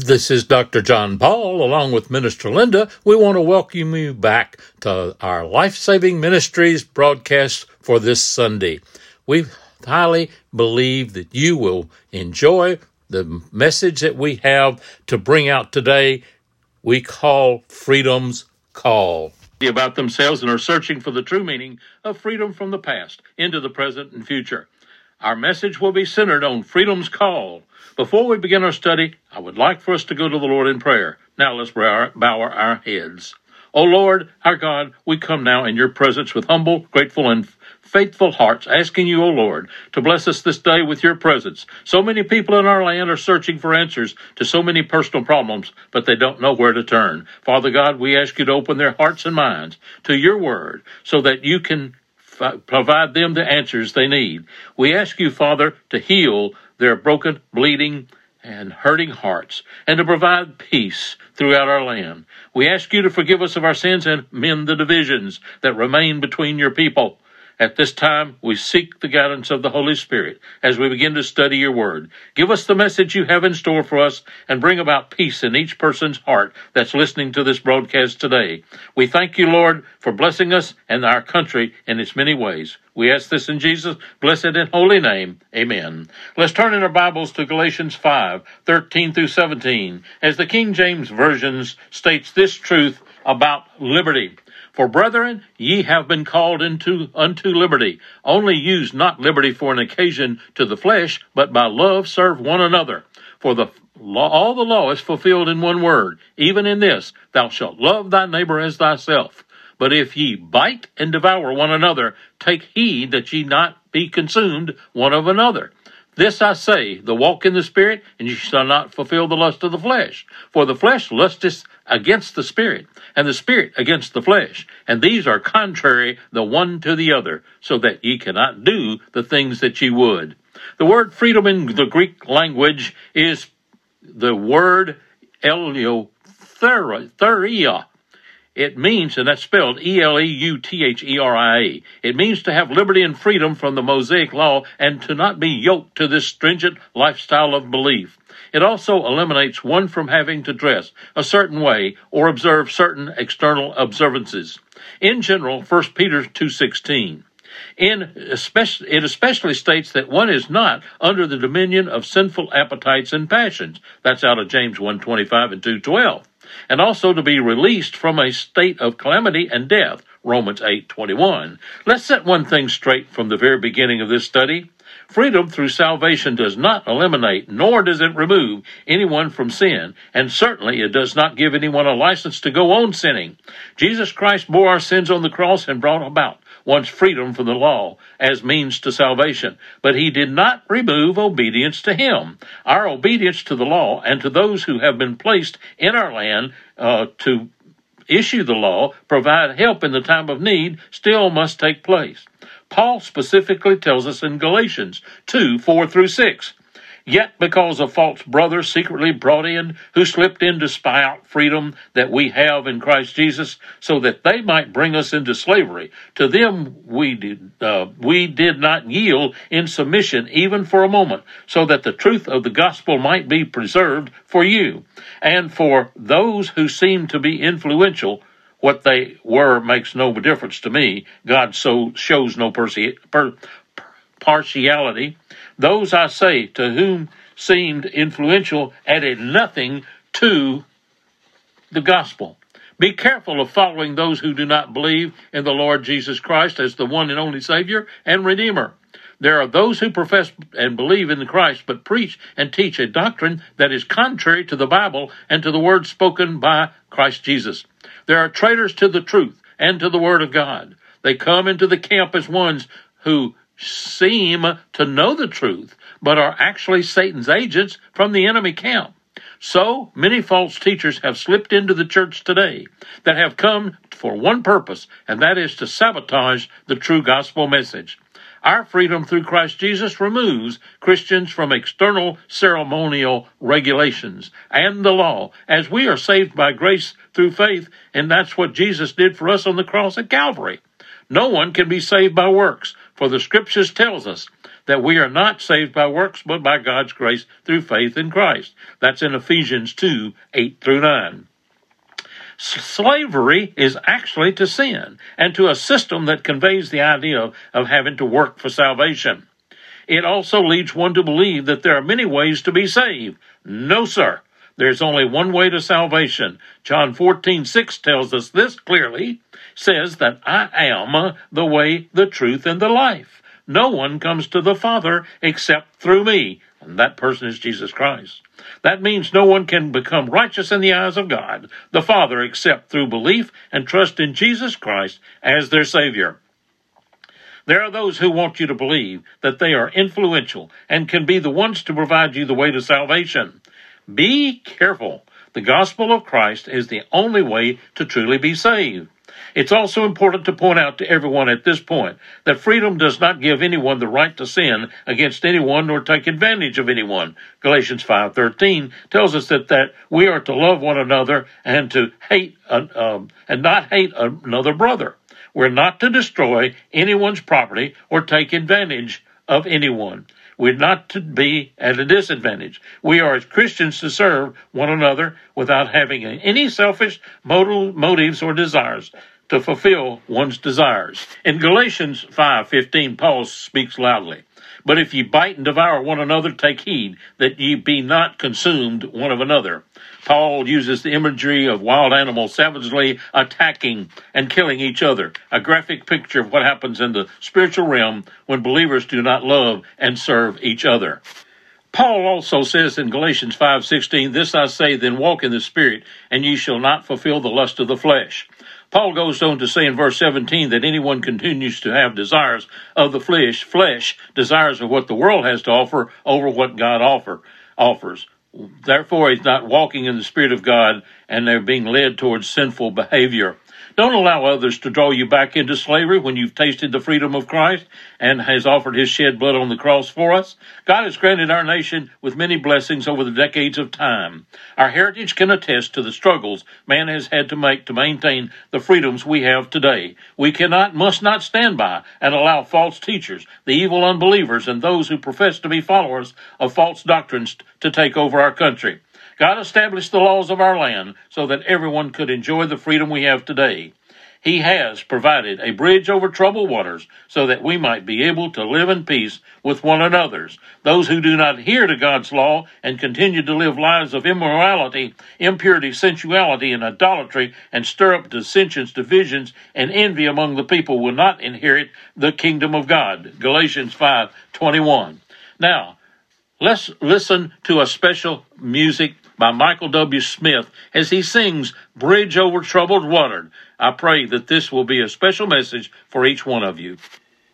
This is Dr. John Paul, along with Minister Linda. We want to welcome you back to our Life-Saving Ministries broadcast for this Sunday. We highly believe that you will enjoy the message that we have to bring out today. We call Freedom's Call. About themselves and are searching for the true meaning of freedom from the past into the present and future. Our message will be centered on Freedom's Call. Before we begin our study, I would like for us to go to the Lord in prayer. Now let's bow our heads. O Lord, our God, we come now in your presence with humble, grateful, and faithful hearts, asking you, O Lord, to bless us this day with your presence. So many people in our land are searching for answers to so many personal problems, but they don't know where to turn. Father God, we ask you to open their hearts and minds to your word so that you can provide them the answers they need. We ask you, Father, to heal their broken, bleeding, and hurting hearts, and to provide peace throughout our land. We ask you to forgive us of our sins and mend the divisions that remain between your people. At this time, we seek the guidance of the Holy Spirit as we begin to study your word. Give us the message you have in store for us and bring about peace in each person's heart that's listening to this broadcast today. We thank you, Lord, for blessing us and our country in its many ways. We ask this in Jesus' blessed and holy name. Amen. Let's turn in our Bibles to Galatians 5:13 through 17, as the King James Version states this truth about liberty. For brethren, ye have been called unto liberty. Only use not liberty for an occasion to the flesh, but by love serve one another. For all the law is fulfilled in one word, even in this, thou shalt love thy neighbor as thyself. But if ye bite and devour one another, take heed that ye not be consumed one of another. This I say, the walk in the Spirit, and ye shall not fulfill the lust of the flesh. For the flesh lusteth against the Spirit, and the Spirit against the flesh. And these are contrary the one to the other, so that ye cannot do the things that ye would. The word freedom in the Greek language is the word eleutheria. It means, and that's spelled E-L-E-U-T-H-E-R-I-A. It means to have liberty and freedom from the Mosaic law and to not be yoked to this stringent lifestyle of belief. It also eliminates one from having to dress a certain way or observe certain external observances. In general, 1 Peter 2:16. It especially states that one is not under the dominion of sinful appetites and passions. That's out of James 1:25 and 2:12. And also to be released from a state of calamity and death, Romans 8:21. Let's set one thing straight from the very beginning of this study. Freedom through salvation does not eliminate, nor does it remove anyone from sin, and certainly it does not give anyone a license to go on sinning. Jesus Christ bore our sins on the cross and brought about one's freedom from the law as means to salvation, but he did not remove obedience to him. Our obedience to the law and to those who have been placed in our land to issue the law, provide help in the time of need, still must take place. Paul specifically tells us in Galatians 2:4 through 6, yet because a false brother secretly brought in, who slipped in to spy out freedom that we have in Christ Jesus, so that they might bring us into slavery. To them we did not yield in submission even for a moment, so that the truth of the gospel might be preserved for you. And for those who seem to be influential, what they were makes no difference to me. God so shows no partiality. Those, I say, to whom seemed influential added nothing to the gospel. Be careful of following those who do not believe in the Lord Jesus Christ as the one and only Savior and Redeemer. There are those who profess and believe in Christ, but preach and teach a doctrine that is contrary to the Bible and to the word spoken by Christ Jesus. There are traitors to the truth and to the word of God. They come into the camp as ones who seem to know the truth, but are actually Satan's agents from the enemy camp. So many false teachers have slipped into the church today that have come for one purpose, and that is to sabotage the true gospel message. Our freedom through Christ Jesus removes Christians from external ceremonial regulations and the law, as we are saved by grace through faith, and that's what Jesus did for us on the cross at Calvary. No one can be saved by works, for the Scriptures tells us that we are not saved by works, but by God's grace through faith in Christ. That's in Ephesians 2, 8 through 9. Slavery is actually to sin and to a system that conveys the idea of having to work for salvation. It also leads one to believe that there are many ways to be saved. No, sir. There's only one way to salvation. John 14:6 tells us this clearly, says that I am the way, the truth, and the life. No one comes to the Father except through me. And that person is Jesus Christ. That means no one can become righteous in the eyes of God, the Father, except through belief and trust in Jesus Christ as their Savior. There are those who want you to believe that they are influential and can be the ones to provide you the way to salvation. Be careful. The gospel of Christ is the only way to truly be saved. It's also important to point out to everyone at this point that freedom does not give anyone the right to sin against anyone nor take advantage of anyone. Galatians 5:13 tells us that we are to love one another and to hate and not hate another brother. We're not to destroy anyone's property or take advantage of anyone. We're not to be at a disadvantage. We are as Christians to serve one another without having any selfish motives or desires to fulfill one's desires. In Galatians 5:15, Paul speaks loudly. But if ye bite and devour one another, take heed that ye be not consumed one of another. Paul uses the imagery of wild animals savagely attacking and killing each other, a graphic picture of what happens in the spiritual realm when believers do not love and serve each other. Paul also says in Galatians 5:16, This I say, then walk in the Spirit, and ye shall not fulfill the lust of the flesh. Paul goes on to say in verse 17 that anyone continues to have desires of the flesh, desires of what the world has to offer over what God offers. Therefore, he's not walking in the Spirit of God, and they're being led towards sinful behavior. Don't allow others to draw you back into slavery when you've tasted the freedom of Christ and has offered his shed blood on the cross for us. God has granted our nation with many blessings over the decades of time. Our heritage can attest to the struggles man has had to make to maintain the freedoms we have today. We must not stand by and allow false teachers, the evil unbelievers, and those who profess to be followers of false doctrines to take over our country. God established the laws of our land so that everyone could enjoy the freedom we have today. He has provided a bridge over troubled waters so that we might be able to live in peace with one another. Those who do not adhere to God's law and continue to live lives of immorality, impurity, sensuality, and idolatry and stir up dissensions, divisions, and envy among the people will not inherit the kingdom of God. Galatians 5:21. Now, let's listen to a special music by Michael W. Smith as he sings Bridge Over Troubled Water. I pray that this will be a special message for each one of you.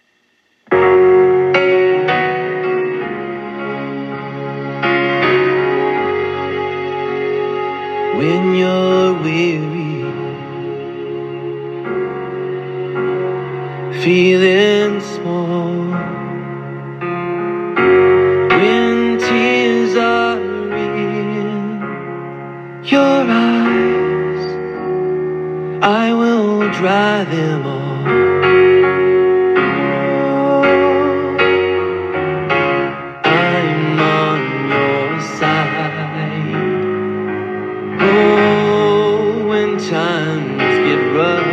When you're weary, feeling small, when tears are in your eyes, I will dry them all. I'm on your side. Oh, when times get rough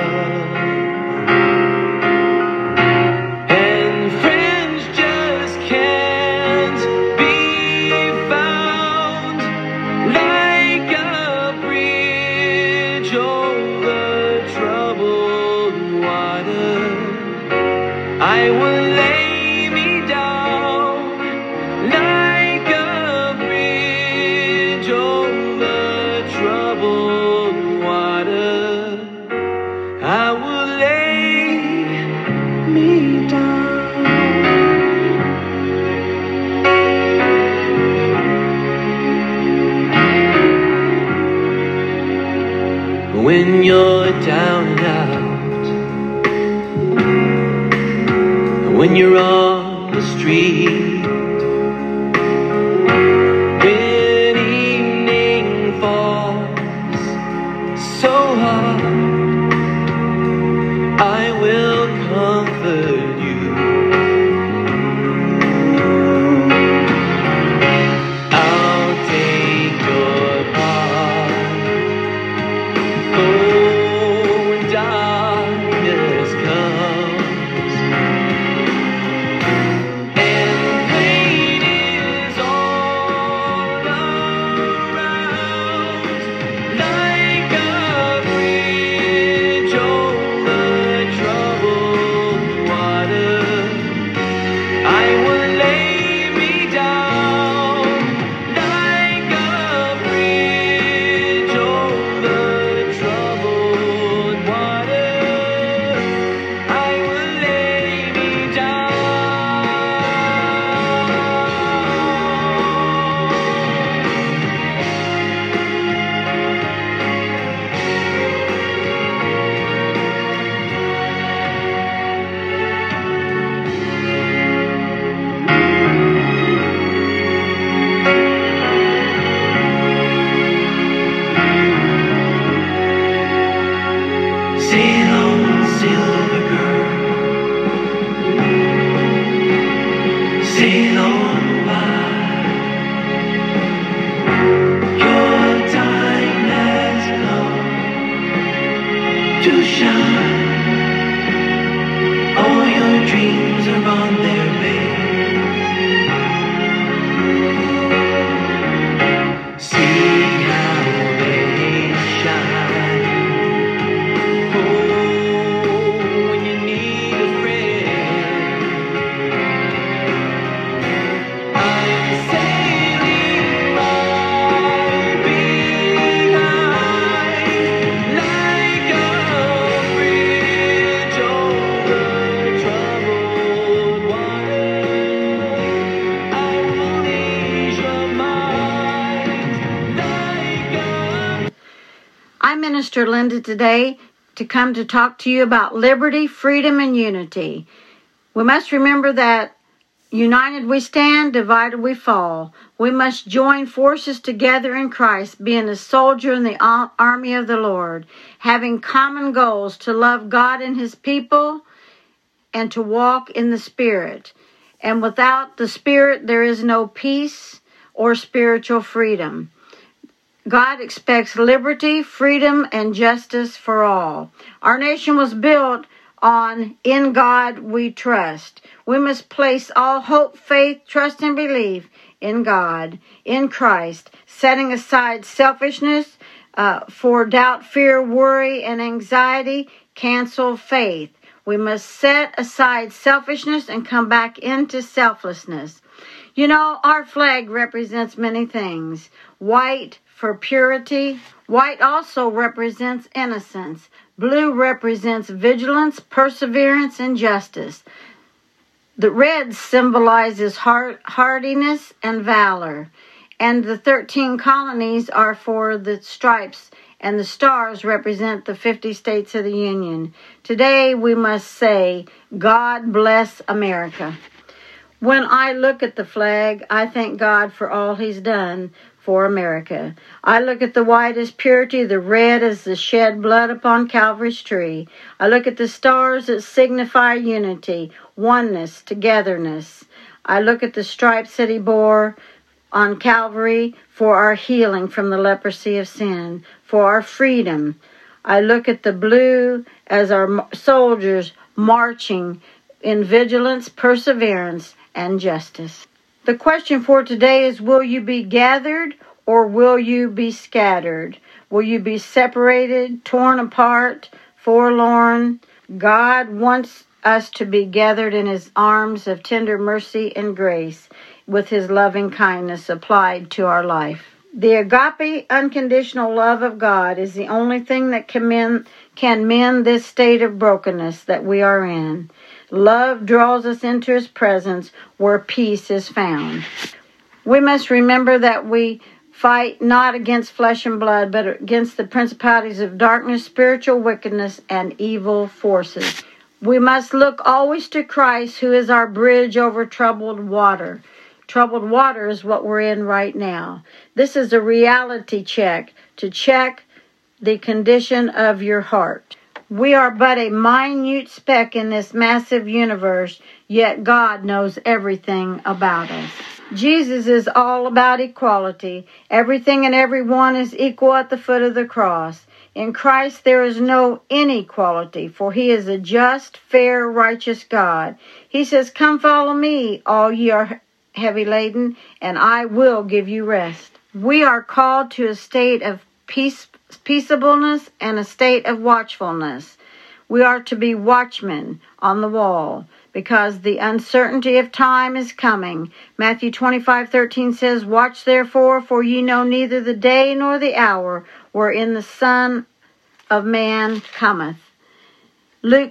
and friends just can't be found, like a bridge over troubled water, I will lay me down like a bridge over troubled water. I will lay me down. When you're down and out, when you're on the street, when evening falls so hard, I will comfort you. sail on by. Your time has come to shine. All your dreams are on their way. See how they shine. Oh, when you need a friend, I'm sailing right behind, like a bridge over troubled water. I will ease your mind like a I'm Minister Linda today to come to talk to you about liberty, freedom, and unity. We must remember that united we stand, divided we fall. We must join forces together in Christ, being a soldier in the army of the Lord, having common goals to love God and His people and to walk in the Spirit. And without the Spirit, there is no peace or spiritual freedom. God expects liberty, freedom, and justice for all. Our nation was built on "In God We Trust." We must place all hope, faith, trust, and belief in God, in Christ, setting aside selfishness for doubt, fear, worry, and anxiety. Cancel faith. We must set aside selfishness and come back into selflessness. You know, our flag represents many things. White for purity. White also represents innocence. Blue represents vigilance, perseverance, and justice. The red symbolizes hardiness and valor. And the 13 colonies are for the stripes, and the stars represent the 50 states of the Union. Today we must say, God bless America. When I look at the flag, I thank God for all He's done for America. I look at the white as purity, the red as the shed blood upon Calvary's tree. I look at the stars that signify unity, oneness, togetherness. I look at the stripes that He bore on Calvary for our healing from the leprosy of sin, for our freedom. I look at the blue as our soldiers marching in vigilance, perseverance, and justice. The question for today is, will you be gathered or will you be scattered? Will you be separated, torn apart, forlorn? God wants us to be gathered in His arms of tender mercy and grace, with His loving kindness applied to our life. The agape, unconditional love of God is the only thing that can mend this state of brokenness that we are in. Love draws us into His presence where peace is found. We must remember that we fight not against flesh and blood, but against the principalities of darkness, spiritual wickedness, and evil forces. We must look always to Christ, who is our bridge over troubled water. Troubled water is what we're in right now. This is a reality check to check the condition of your heart. We are but a minute speck in this massive universe, yet God knows everything about us. Jesus is all about equality. Everything and everyone is equal at the foot of the cross. In Christ there is no inequality, for He is a just, fair, righteous God. He says, "Come follow me, all ye are heavy laden, and I will give you rest." We are called to a state of peaceableness and a state of watchfulness. We are to be watchmen on the wall, because the uncertainty of time is coming. Matthew 25:13 says, "Watch therefore, for ye know neither the day nor the hour wherein the Son of Man cometh." Luke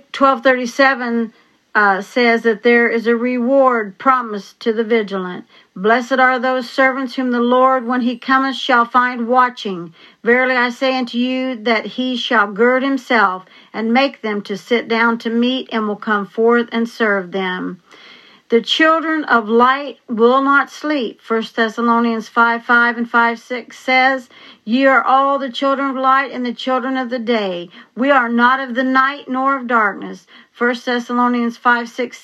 12:37 says that there is a reward promised to the vigilant. "Blessed are those servants whom the Lord, when He cometh, shall find watching. Verily I say unto you, that He shall gird Himself and make them to sit down to meat, and will come forth and serve them." The children of light will not sleep. 1 Thessalonians 5:5 and 5:6 says, Ye are all the children of light and the children of the day. We are not of the night nor of darkness. 1 Thessalonians 5:6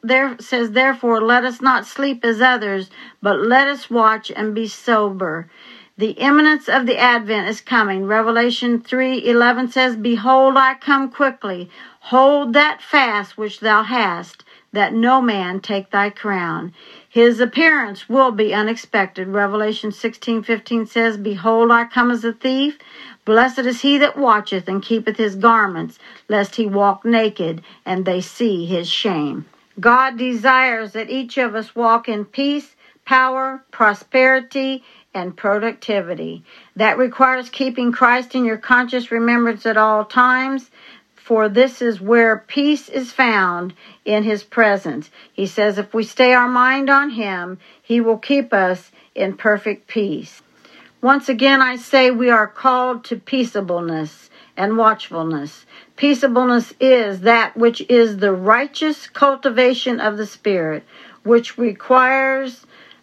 says, Therefore let us not sleep as others, but let us watch and be sober. The imminence of the advent is coming. Revelation 3:11 says, Behold, I come quickly. Hold that fast which thou hast, that no man take thy crown. His appearance will be unexpected. Revelation 16:15 says, Behold, I come as a thief. Blessed is he that watcheth and keepeth his garments, lest he walk naked, and they see his shame. God desires that each of us walk in peace, power, prosperity, and productivity. That requires keeping Christ in your conscious remembrance at all times, for this is where peace is found, in his presence. He says if we stay our mind on him, he will keep us in perfect peace. Once again, I say we are called to peaceableness and watchfulness. Peaceableness is that which is the righteous cultivation of the Spirit, which requires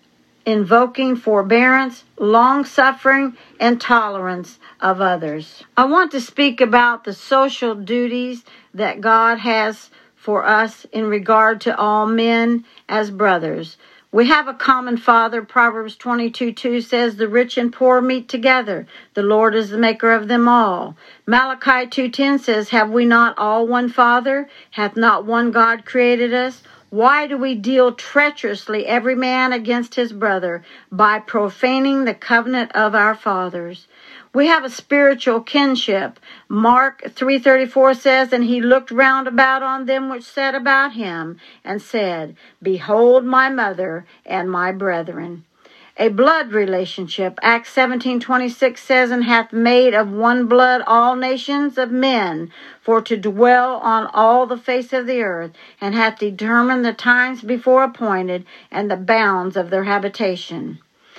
invoking forbearance, long-suffering, and tolerance of others. I want to speak about the social duties that God has for us in regard to all men as brothers. We have a common Father. Proverbs 22:2 says, The rich and poor meet together. The Lord is the maker of them all. Malachi 2:10 says, Have we not all one Father? Hath not one God created us? Why do we deal treacherously every man against his brother by profaning the covenant of our fathers? We have a spiritual kinship. Mark 3:34 says, And he looked round about on them which sat about him, and said, Behold my mother and my brethren. A blood relationship. Acts 17:26 says, And hath made of one blood all nations of men, for to dwell on all the face of the earth, and hath determined the times before appointed, and the bounds of their habitation.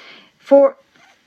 For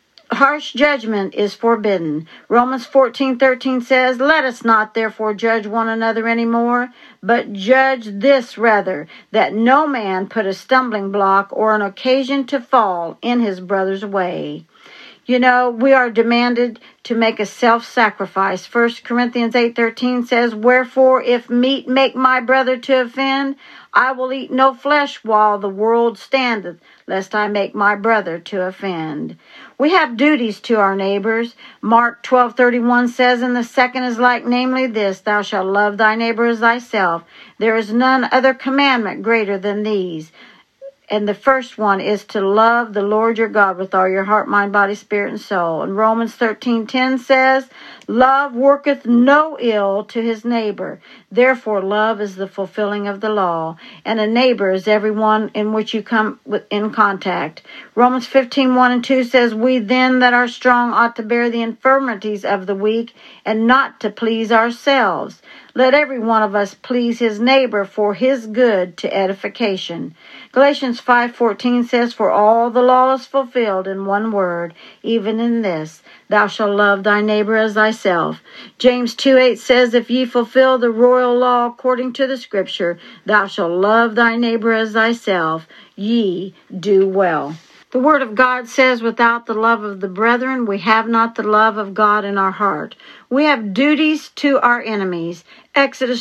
harsh judgment is forbidden. Romans 14:13 says, Let us not therefore judge one another any more, but judge this rather, that no man put a stumbling block or an occasion to fall in his brother's way. You know, we are demanded to make a self-sacrifice. 1 Corinthians 8:13 says, Wherefore, if meat make my brother to offend, I will eat no flesh while the world standeth, lest I make my brother to offend. We have duties to our neighbors. Mark 12:31 says, And the second is like, namely this, Thou shalt love thy neighbor as thyself. There is none other commandment greater than these. And the first one is to love the Lord your God with all your heart, mind, body, spirit, and soul. And Romans 13:10 says, Love worketh no ill to his neighbor. Therefore, love is the fulfilling of the law. And a neighbor is everyone in which you come in contact. Romans 15:1 and 2 says, We then that are strong ought to bear the infirmities of the weak, and not to please ourselves. Let every one of us please his neighbor for his good to edification. Galatians 5:14 says, For all the law is fulfilled in one word, even in this, Thou shalt love thy neighbor as thyself. James 2:8 says, If ye fulfill the royal law according to the Scripture, Thou shalt love thy neighbor as thyself, ye do well. The Word of God says, Without the love of the brethren, we have not the love of God in our heart. We have duties to our enemies. Exodus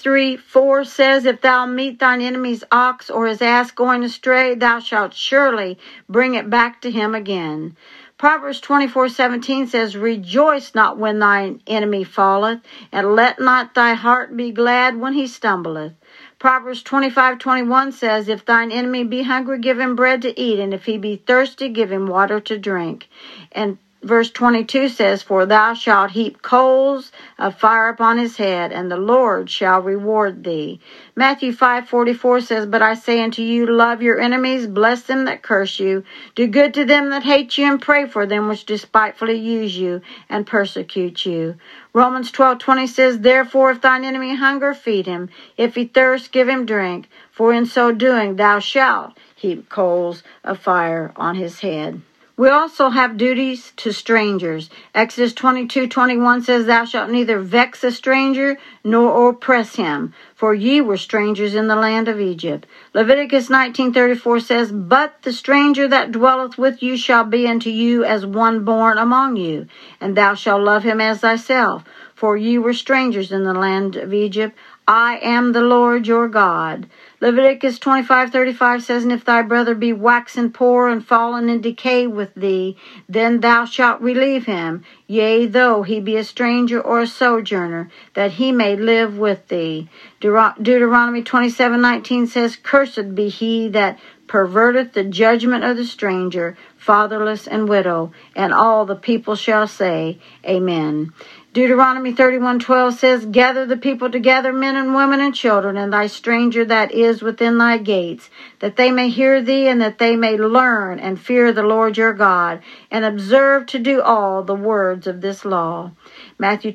23:4 says, If thou meet thine enemy's ox or his ass going astray, thou shalt surely bring it back to him again. Proverbs 24:17 says, Rejoice not when thine enemy falleth, and let not thy heart be glad when he stumbleth. Proverbs 25:21 says, If thine enemy be hungry, give him bread to eat, and if he be thirsty, give him water to drink. And verse 22 says, For thou shalt heap coals of fire upon his head, and the Lord shall reward thee. Matthew 5:44 says, But I say unto you, love your enemies, bless them that curse you, do good to them that hate you, and pray for them which despitefully use you and persecute you. Romans 12:20 says, Therefore, if thine enemy hunger, feed him. If he thirst, give him drink. For in so doing thou shalt heap coals of fire on his head. We also have duties to strangers. Exodus 22:21 says, Thou shalt neither vex a stranger nor oppress him, for ye were strangers in the land of Egypt. Leviticus 19:34 says, But the stranger that dwelleth with you shall be unto you as one born among you, and thou shalt love him as thyself, for ye were strangers in the land of Egypt. I am the Lord your God. Leviticus 25:35 says, And if thy brother be waxen poor and fallen in decay with thee, then thou shalt relieve him, yea, though he be a stranger or a sojourner, that he may live with thee. Deuteronomy 27:19 says, Cursed be he that perverteth the judgment of the stranger, fatherless and widow, and all the people shall say, Amen. Deuteronomy 31:12 says, Gather the people together, men and women and children, and thy stranger that is within thy gates, that they may hear thee, and that they may learn and fear the Lord your God, and observe to do all the words of this law. Matthew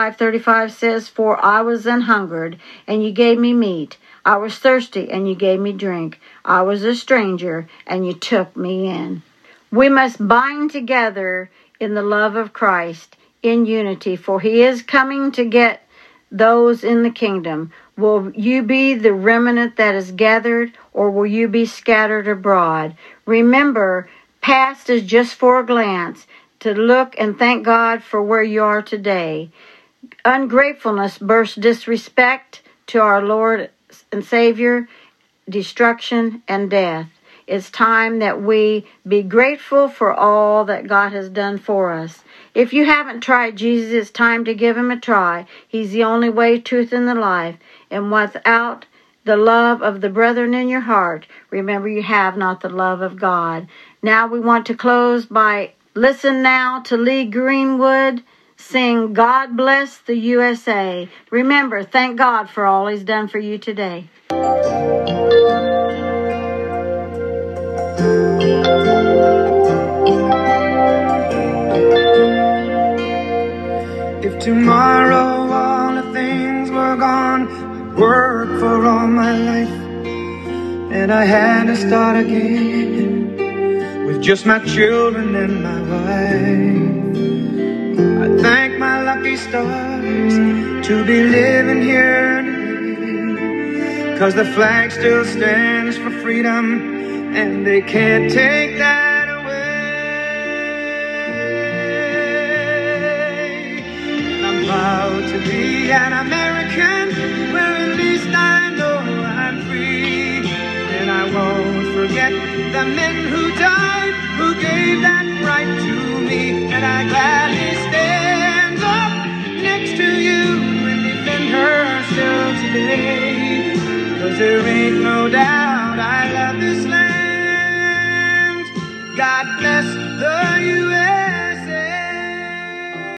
25:35 says, For I was an hungered, and you gave me meat. I was thirsty, and you gave me drink. I was a stranger, and you took me in. We must bind together in the love of Christ, in unity, for he is coming to get those in the kingdom. Will you be the remnant that is gathered, or will you be scattered abroad? Remember, past is just for a glance, to look and thank God for where you are today. Ungratefulness bursts disrespect to our Lord and Savior, destruction and death. It's time that we be grateful for all that God has done for us. If you haven't tried Jesus, it's time to give him a try. He's the only way, truth, and the life. And without the love of the brethren in your heart, remember you have not the love of God. Now we want to close by listen now to Lee Greenwood sing God Bless the USA. Remember, thank God for all he's done for you today. If tomorrow all the things were gone, I'd work for all my life, and I had to start again with just my children and my wife. I thank my lucky stars to be living here today, 'cause the flag still stands for freedom, and they can't take that away. And I'm proud to be an American, where at least I know I'm free. And I won't forget the men who died, who gave that right to me. And I gladly stand up next to you and defend her still today, 'cause there ain't no doubt I love this land. God bless the USA.